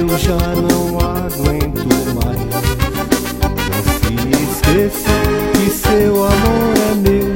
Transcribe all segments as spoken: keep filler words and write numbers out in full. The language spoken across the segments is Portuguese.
eu já não aguento mais. Não se esqueça que seu amor é meu.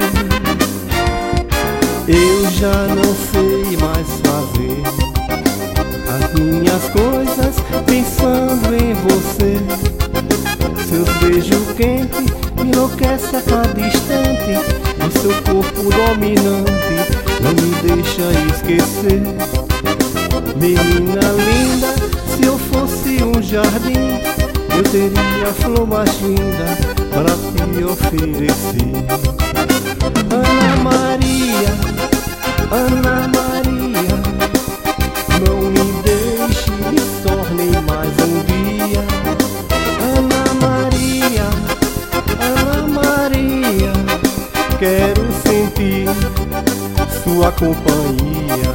Eu já não sei mais fazer as minhas coisas pensando em você. Seus beijos quentes me enlouquecem a cada instante. O seu corpo dominante não me deixa esquecer. Menina linda, se eu fosse um jardim, eu teria a flor mais linda para te oferecer. Ana Maria, Ana Maria, não me deixe só nem mais um dia. Ana Maria, Ana Maria, quero sentir sua companhia.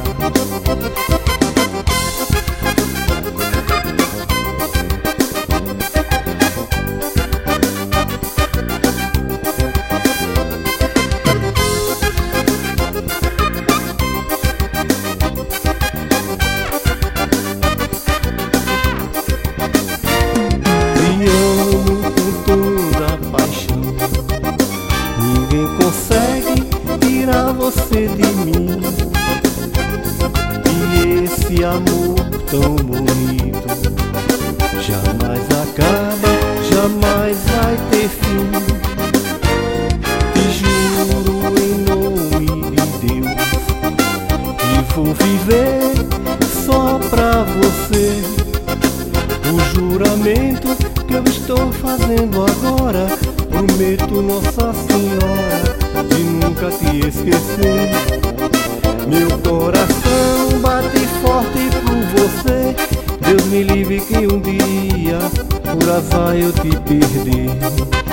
Ninguém consegue tirar você de mim. E esse amor tão bonito jamais acaba, jamais vai ter fim. Te juro em nome de Deus que vou viver só pra você. O juramento que eu estou fazendo agora, prometo Nossa Senhora de nunca te esquecer. Meu coração bate forte por você. Deus me livre que um dia por azar eu te perder.